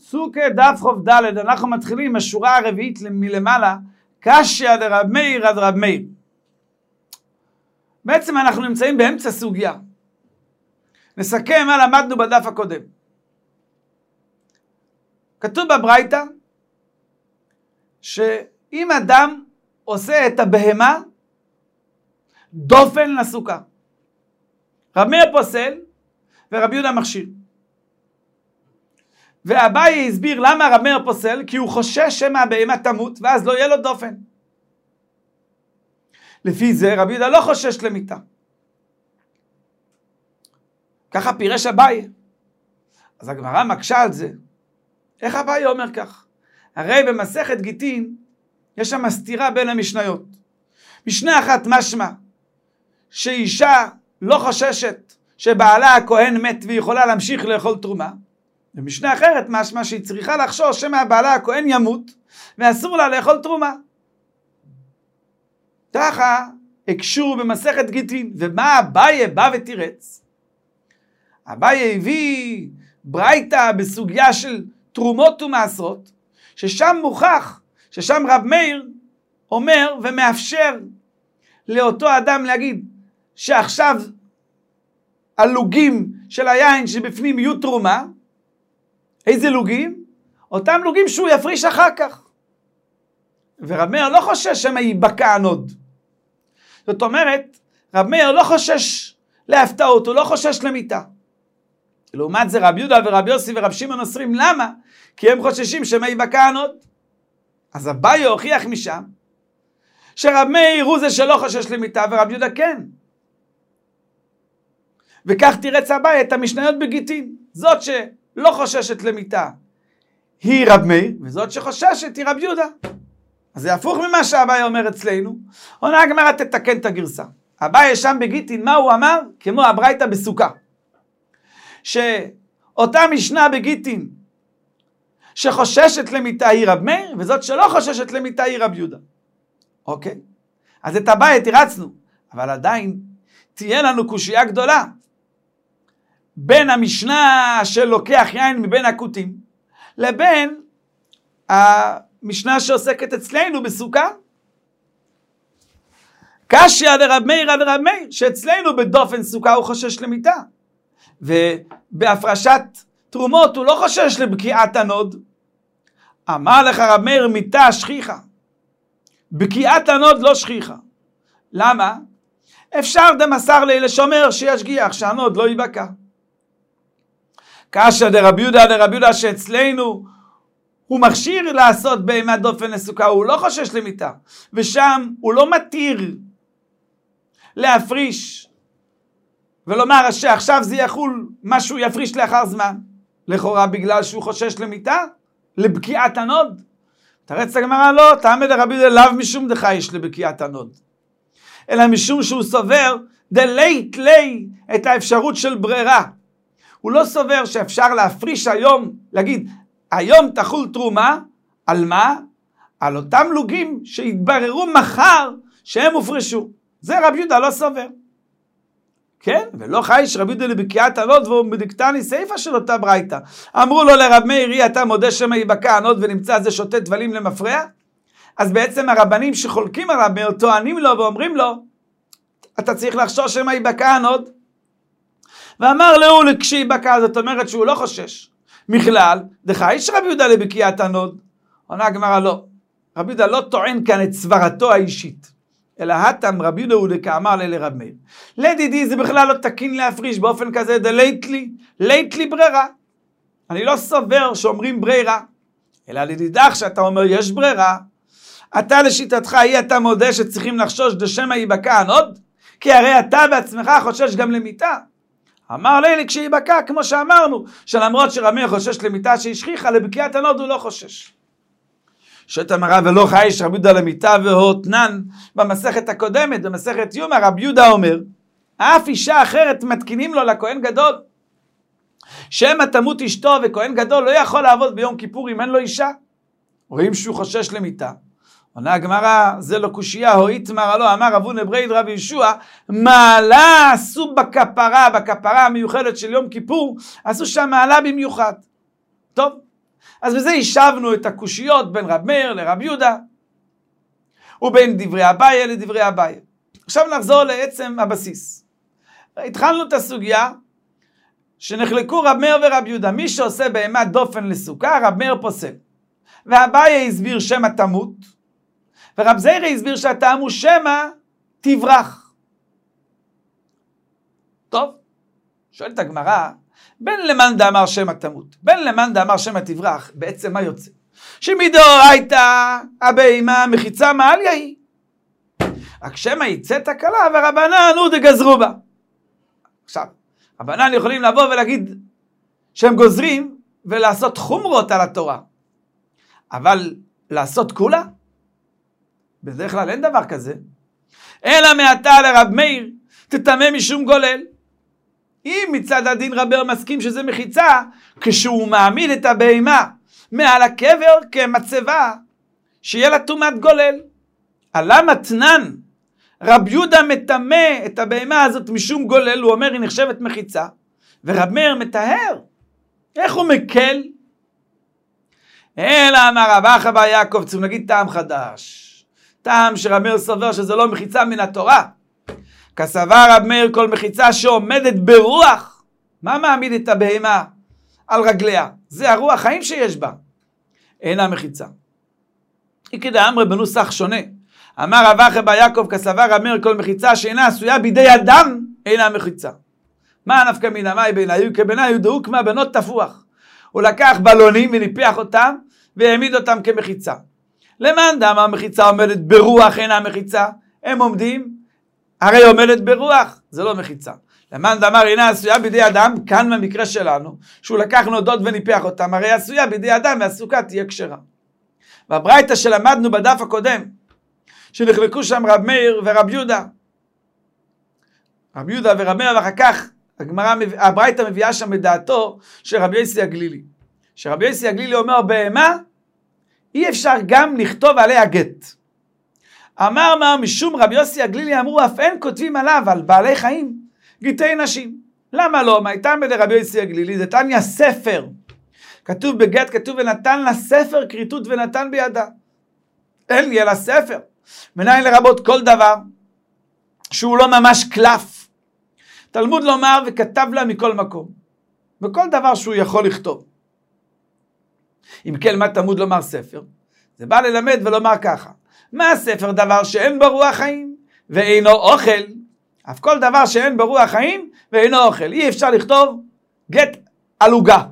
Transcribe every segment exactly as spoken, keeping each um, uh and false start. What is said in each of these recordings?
סוכה דף חוב ד', אנחנו מתחילים עם השורה הרביעית מלמעלה, קשיא דרב מאיר עד רב מאיר. בעצם אנחנו נמצאים באמצע סוגיה. נסכם מה למדנו בדף הקודם. כתוב בברייתא, שאם אדם עושה את הבהמה, דופן לסוכה. רב מאיר פוסל, ורב יהודה מכשיר. ואביי הסביר למה רב מאיר פוסל, כי הוא חושש שמא הבהמה תמות, ואז לא יהיה לו דופן. לפי זה רב יהודה לא חושש למיתה. ככה פירש אביי. אז הגמרא מקשה על זה. איך אביי אומר כך? הרי במסכת גיטין, יש שם סתירה בין המשניות. משנה אחת משמע, שאישה לא חוששת שבעלה הכהן מת והיא יכולה להמשיך לאכול תרומה. ומשנה אחרת משמע שהיא צריכה לחשוש שמא בעלה הכהן ימות ואסור לה לאכול תרומה. ככה הקשו במסכת גיטין. ומה אביי בא ותירץ? אביי הביא ברייתא בסוגיה של תרומות ומעשרות, ששם מוכח, ששם רב מאיר אומר ומאפשר לאותו אדם להגיד שעכשיו הלוגים של היין שבפנים יהיו תרומה. איזה לוגים? אותם לוגים שהוא יפריש אחר כך. ורב מאיר לא חושש שמא ייבקע הנוד. זאת אומרת, רב מאיר לא חושש להפתעות, הוא לא חושש למיתה. לעומת זה רב יהודה ורב יוסי ורב שמעון אוסרים. למה? כי הם חוששים שמא ייבקע הנוד. אז אביי הוכיח משם שרב מאיר הוא זה שלא חושש למיתה ורב יהודה כן. וכך תירץ אביי את המשניות בגיטין. זאת שלא חוששת למיתה היא רב מאיר, וזאת שחוששת היא רב יהודה. אז זה הפוך ממה שאביי אומר אצלנו. עונה הגמרא תתקן את הגרסה. אביי שם בגיטין, מה הוא אמר? כמו הברייתא בסוכה. שאותה משנה בגיטין שחוששת למיתה היא רב מאיר, וזאת שלא חוששת למיתה היא רב יהודה. אוקיי? אז את אביי תירצנו, אבל עדיין תהיה לנו קושייה גדולה. בין המשנה שלוקח יין מבין הכותים, לבין המשנה שעוסקת אצלנו בסוכה. קשיא דרב מאיר עד רב מאיר, שאצלנו בדופן סוכה הוא חושש למיתה. ובהפרשת תרומות הוא לא חושש לבקיעת הנוד. אמר לך רב מאיר מיתה שכיחה. בקיעת הנוד לא שכיחה. למה? אפשר דמסר לי לשומר שישגיח שהנוד לא ייבקע. קשיא דרב יהודה דרב יהודה שאצלנו הוא מכשיר לעשות בהמת דופן לסוכה, הוא לא חושש למיתה. ושם הוא לא מתיר להפריש ולומר שעכשיו זה יחול משהו יפריש לאחר זמן. לכאורה בגלל שהוא חושש למיתה, לבקיעת הנוד. תרץ הגמרא לא, תעמד דרב יהודה לאו משום דחייש לבקיעת הנוד. אלא משום שהוא סובר דלית לי את האפשרות של ברירה. הוא לא סובר שאפשר להפריש היום, להגיד, היום תחול תרומה, על מה? על אותם לוגים שהתבררו מחר שהם הופרשו. זה רב יהודה לא סובר. כן? ולא חייש רב יהודה לבקיעת הנוד, והוא מדקתני סייפה של אותה ברייתא. אמרו לו לרב מאיר, אתה מודה שמא ייבקע הנוד ונמצא זה שותה דבלים למפרע? אז בעצם הרבנים שחולקים על רב מאיר טוענים לו ואומרים לו, אתה צריך לחשוש שמא ייבקע הנוד. ואמר לו כשיבקע, זאת אומרת שהוא לא חושש. מכלל, דחייש רב יהודה לבקיעת הנוד. עונה הגמרא לא. רב יהודה לא טוען כאן את סברתו האישית. אלא התם רב יהודה הוא דקאמר לי לרב מאיר. לדידי זה בכלל לא תקין להפריש באופן כזה, דלית לי, לית לי ברירה. אני לא סובר שאומרים ברירה. אלא לדידך שאתה אומר יש ברירה. אתה לשיטתך, היא אתה מודה שצריכים לחשוש דשמא ייבקע הנוד? כי הרי אתה בעצמך חושש גם למיתה. אמר לי כשיבקע, כמו שאמרנו, שלמרות שרב מאיר חושש למיתה שהשכיחה, לבקיעת הנוד הוא לא חושש. שאת אמרה ולא חייש רב יהודה למיתה והותנן במסכת הקודמת, במסכת יומא, רב יהודה אומר, אף אישה אחרת מתקינים לו לכהן גדול. שמא תמות אשתו וכהן גדול לא יכול לעבוד ביום כיפור אם אין לו אישה. רואים שהוא חושש למיתה. עונה הגמרא, זה לא קושייה, הועית מרה לו, אמר אבונה ברייד רב ישוע, מעלה עשו בכפרה, בכפרה המיוחדת של יום כיפור, עשו שם מעלה במיוחד. טוב, אז בזה השבנו את הקושיות בין רב מאיר לרב יהודה, ובין דברי אביי לדברי אביי. עכשיו נחזור לעצם הבסיס. התחלנו את הסוגיה שנחלקו רב מאיר ורב יהודה. מי שעושה בהמת דופן לסוכה, רב מאיר פוסל. ואביי הסביר שמא תמות, ורב זיירא הסביר שהטעם הוא שמא תברח. טוב, שואלת הגמרא, בין למאן דאמר שמא תמות, בין למאן דאמר שמא תברח, בעצם מה יוצא? שמדאורייתא הבהמה מחיצה מעליה היא. רק שמא יצא תקלה ורבנן הוא דגזרו בה. עכשיו, רבנן יכולים לבוא ולהגיד שהם גוזרים ולעשות חומרות על התורה. אבל לעשות כולה? בדרך כלל אין דבר כזה. אלא מעתה לרב מאיר תטמא משום גולל. אם מצד הדין רב מאיר מסכים שזה מחיצה, כשהוא מעמיד את הבהמה מעל הקבר כמצבה, שיהיה לה טומאת גולל. עלה מתנן, רב יהודה מטמא את הבהמה הזאת משום גולל, הוא אומר היא נחשבת מחיצה, ורב מאיר מטהר. איך הוא מקל? אלא אמר רב אחא בר יעקב, צריכים להגיד טעם חדש. טעם שרב מאיר סובר שזה לא מחיצה מן התורה. כסבר רב מאיר כל מחיצה שעומדת ברוח. מה מעמיד את הבהמה על רגליה? זה הרוח חיים שיש בה. אינה מחיצה. היא כדאמרי בנוסח שונה. אמר רב אחא בר יעקב כסבר רב מאיר כל מחיצה שאינה עשויה בידי אדם אינה מחיצה. מה נפקא מינה מאי בעיניו? כבעיניו דאוק מהבנות תפוח. הוא לקח בלונים וניפח אותם והעמיד אותם כמחיצה. למאן דאמר מחיצה עומדת ברוח אינה מחיצה? הם עומדים, הרי עומדת ברוח, זה לא מחיצה. למאן דאמר אינה עשויה בידי אדם, כאן במקרה שלנו, שהוא לקח נודות וניפח אותם, הרי עשויה בידי אדם והסוכה תהיה כשרה. והברייתא שלמדנו בדף הקודם, שנחלקו שם רב מאיר ורב יהודה, רב יהודה ורב מאיר, ואחר כך הגמרא, הברייתא מביאה שם את דעתו של רבי יוסי הגלילי. שרבי יוסי הגלילי אומר, בהמה אי אפשר גם לכתוב עליה גט. אמר מה משום רבי יוסי הגלילי, אמרו אף אין כותבים עליו, על בעלי חיים, גיטי נשים. למה לא? מה הייתה מלרבי יוסי הגלילי? זה תניא ספר. כתוב בגט, כתוב ונתן לה ספר כריתות ונתן בידה. אין לי אלא ספר. מנין לרבות כל דבר שהוא לא ממש קלף. תלמוד לומר וכתב לה מכל מקום. וכל דבר שהוא יכול לכתוב. אם כן, מה תלמוד לומר ספר? זה בא ללמד ולומר ככה. מה הספר? דבר שאין בו רוח חיים ואינו אוכל. אף כל דבר שאין בו רוח חיים ואינו אוכל. אי אפשר לכתוב גט על עוגה.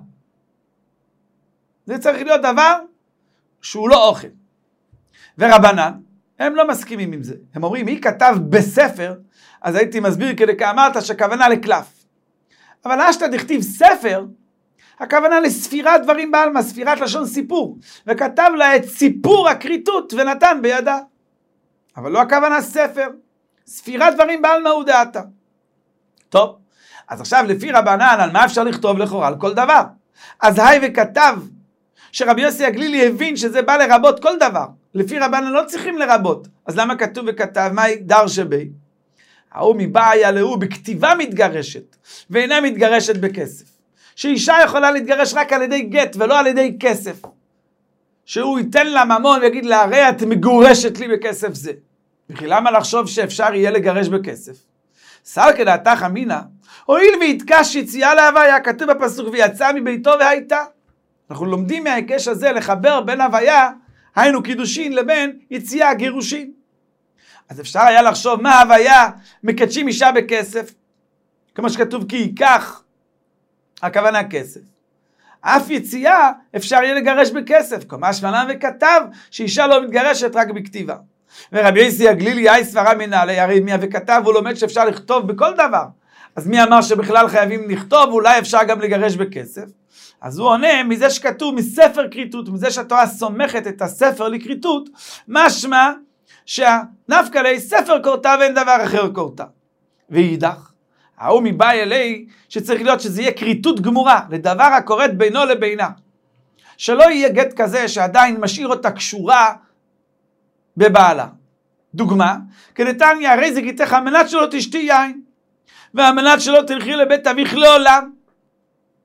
זה צריך להיות דבר שהוא לא אוכל. ורבנן, הם לא מסכימים עם זה. הם אומרים, מי כתב בספר, אז הייתי מסביר כדי כאמרת שהכוונה לקלף. אבל אשתא דכתיב ספר, הכוונה לספירת דברים בעלמא, ספירת לשון סיפור. וכתב לה את סיפור הכריתות ונתן בידה. אבל לא הכוונה ספר. ספירת דברים בעלמא הוא דעתה. טוב, אז עכשיו לפי רבנן, על מה אפשר לכתוב לכאורה? על כל דבר. אז היי וכתב, שרבי יוסי הגלילי הבין שזה בא לרבות כל דבר. לפי רבנן לא צריכים לרבות. אז למה כתוב וכתב? מהי דרשי בי? ההוא מבעיה להוא בכתיבה מתגרשת, ואינה מתגרשת בכסף. שאישה יכולה להתגרש רק על ידי גט ולא על ידי כסף. שהוא ייתן לה ממון ויגיד לה, הרי את מגורשת לי בכסף זה. וכי למה לחשוב שאפשר יהיה לגרש בכסף? סל כדעתך אמינא, הואיל והתקש יציאה להוויה, כתוב בפסוק ויצא מביתו והייתה. אנחנו לומדים מההיקש הזה לחבר בין הוויה, היינו קידושין, לבין יציאה גירושין. אז אפשר היה לחשוב מה הוויה מקדשים אישה בכסף, כמו שכתוב כי ייקח, הכוונה כסף. אף יציאה אפשר יהיה לגרש בכסף, כמו שמלן וכתב שאישה לא מתגרשת רק בכתיבה. ורבי יוסי הגלילי היה סברה מנהלי, הרי מי וכתב הוא לומד שאפשר לכתוב בכל דבר. אז מי אמר שבכלל חייבים לכתוב, אולי אפשר גם לגרש בכסף? אז הוא עונה, מזה שכתוב מספר כריתות, מזה שהתורה סומכת את הספר לכריתות, משמע שהנפקא ליה ספר קורתה ואין דבר אחר קורתה. ואידך, ההוא מבאי אלי שצריך להיות שזה יהיה כריתות גמורה, לדבר הקוראת בינו לבינה. שלא יהיה גט כזה שעדיין משאיר אותה קשורה בבעלה. דוגמה, כדתניא הרי זה גיתך המנת שלא תשתי יין, והמנת שלא תלכי לבית אביך לעולם.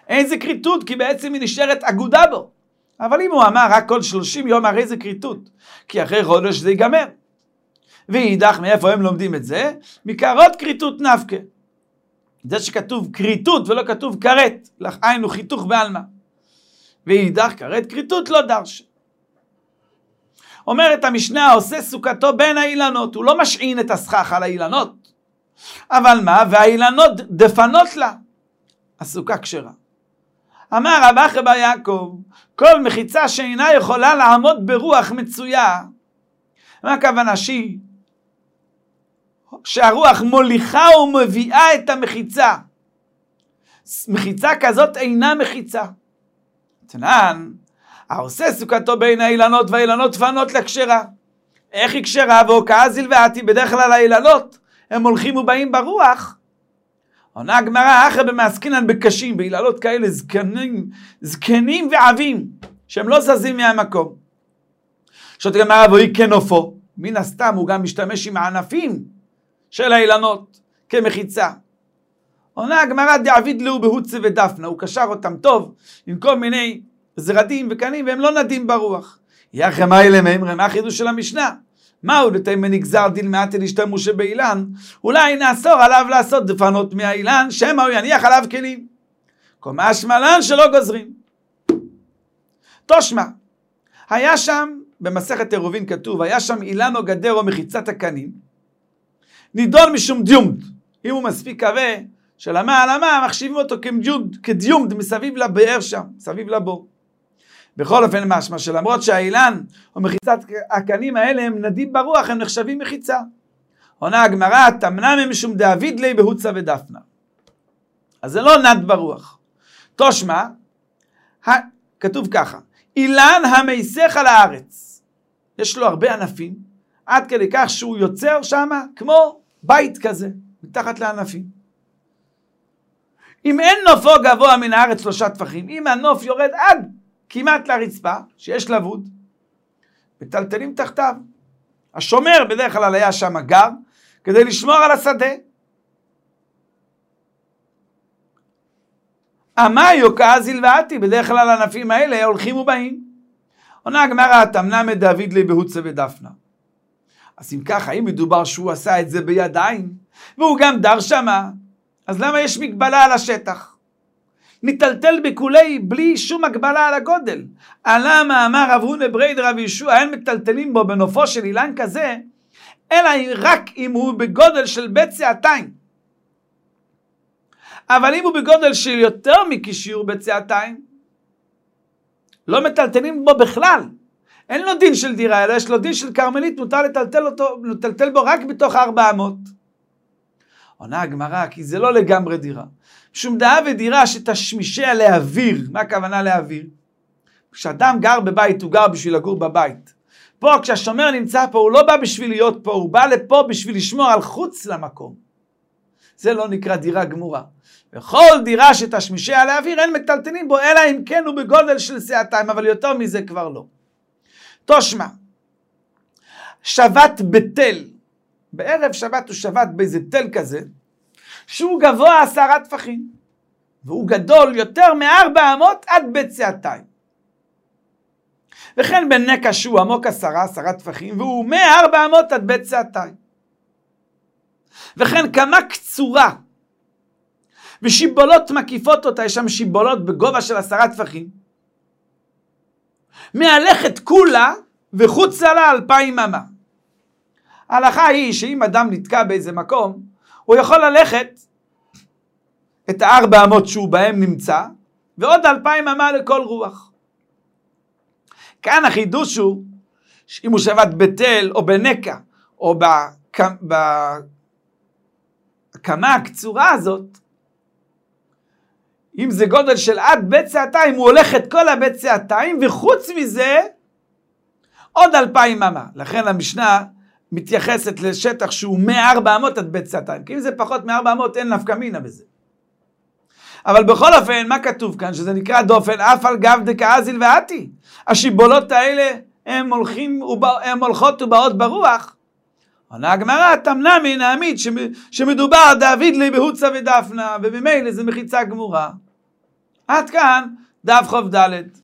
אין זה כריתות, כי בעצם היא נשארת אגודה בו. אבל אם הוא אמר רק כל שלושים יום, הרי זה כריתות, כי אחרי חודש זה ייגמר. ואידך, מאיפה הם לומדים את זה? מקרות כריתות נפקה. זה שכתוב כריתות ולא כתוב כרת, היינו חיתוך בעלמא. ואידך, כרת כריתות לא דרש. אומרת המשנה, עושה סוכתו בין האילנות, הוא לא משעין את הסכך על האילנות. אבל מה? והאילנות דפנות לה. הסוכה כשרה. אמר רב אחא בר יעקב, כל מחיצה שאינה יכולה לעמוד ברוח מצויה. מה הכוונה? שהיא? שהרוח מוליכה ומביאה את המחיצה. מחיצה כזאת אינה מחיצה. תנן, העושה סוכתו בין האילנות והאילנות פנות לכשרה. איך היא כשרה? והוקעה זלוואתי, בדרך כלל האילנות הם הולכים ובאים ברוח. עונה הגמרא, אחרי במעסקינן בקשים, באילנות כאלה זקנים, זקנים ועבים, שהם לא זזים מהמקום. שוט הגמרא, והיא כנופו, מן הסתם הוא גם משתמש עם הענפים של האילנות כמחיצה. עונה הגמרא, דעביד לו בהוצה ודפנה, הוא קשר אותם טוב עם כל מיני זרדים וקנים, והם לא נדים ברוח. יחם האלה מימרם, החידוש של המשנה. מהו דתימה נגזר דין מעט להשתמש באילן? אולי נאסור עליו לעשות דפנות מהאילן, שמא הוא יניח עליו כלים. קומה שמלן שלא גוזרים. תושמע, היה שם, במסכת עירובין כתוב, היה שם אילן או גדר או מחיצת הקנים, נידון משום דיומד. אם הוא מספיק כבה, שלמה על המה, מחשיבים אותו כדיומד, כדיומד מסביב לבאר שם, מסביב לבור. בכל אופן משמע שלמרות שהאילן או מחיצת הקנים האלה הם נדים ברוח, הם נחשבים מחיצה. עונה הגמרא, תמנע מהם משום דאביד לי בהוצה ודפנה. אז זה לא נד ברוח. תושמע, כתוב ככה, אילן המייסך על הארץ. יש לו הרבה ענפים, עד כדי כך שהוא יוצר שם כמו בית כזה, מתחת לענפים. אם אין נופו גבוה מן הארץ שלושה טפחים, אם הנוף יורד עד כמעט לרצפה, שיש לבוד, מטלטלים תחתיו. השומר בדרך כלל היה שם גר, כדי לשמור על השדה. אמה יוקעה זלוואתי, בדרך כלל הענפים האלה הולכים ובאים. עונה הגמרא, תמנע מדוד לי בהוצה ודפנה. אז אם ככה, אם מדובר שהוא עשה את זה בידיים, והוא גם דר שמה, אז למה יש מגבלה על השטח? נטלטל בכולי בלי שום הגבלה על הגודל. למה אמר רב הונא ברייד רב ישוע, אין מטלטלים בו בנופו של אילן כזה, אלא רק אם הוא בגודל של בית שעתיים. אבל אם הוא בגודל של יותר מכשיור בית שעתיים, לא מטלטלים בו בכלל. אין לו דין של דירה, אלא יש לו דין של קרמלית, מותר לטלטל, אותו, לטלטל בו רק בתוך ארבע אמות. עונה הגמרא, כי זה לא לגמרי דירה. שום דעה ודירה שתשמישיה להעביר. מה הכוונה להעביר? כשאדם גר בבית, הוא גר בשביל לגור בבית. פה, כשהשומר נמצא פה, הוא לא בא בשביל להיות פה, הוא בא לפה בשביל לשמור על חוץ למקום. זה לא נקרא דירה גמורה. וכל דירה שתשמישיה להעביר, אין מטלטלים בו, אלא אם כן הוא בגודל של שעתיים, אבל יותר מזה כבר לא. תושמע, שבת בתל, בערב שבת הוא שבת באיזה תל כזה, שהוא גבוה עשרה טפחים, והוא גדול יותר מארבע אמות עד בית שעתיים. וכן בנקע שהוא עמוק עשרה, עשרה טפחים, והוא מארבע אמות עד בית שעתיים. וכן כמה קצורה, ושיבולות מקיפות אותה, יש שם שיבולות בגובה של עשרה טפחים, מהלכת כולה וחוצה לה אלפיים אמה. ההלכה היא שאם אדם נתקע באיזה מקום, הוא יכול ללכת את הארבע אמות שהוא בהם נמצא, ועוד אלפיים אמה לכל רוח. כאן החידוש הוא, אם הוא שבת בתל או בנקע, או בהקמה הקצורה הזאת, אם זה גודל של עד בית שעתיים, הוא הולך את כל הבית שעתיים, וחוץ מזה, עוד אלפיים אמה. לכן המשנה מתייחסת לשטח שהוא מארבע אמות עד בית שעתיים. כי אם זה פחות מארבע אמות, אין נפקא מינה בזה. אבל בכל אופן, מה כתוב כאן? שזה נקרא דופן, אף על גב דקאה זלוואתי. השיבולות האלה, הם הולכים, הם הולכות ובאות ברוח. עונה הגמרא, תמנע מן העמית, שמדובר דוד לי בהוצה ודפנה, ובמילא זה מחיצה גמורה. עד כאן דף חוב ד'.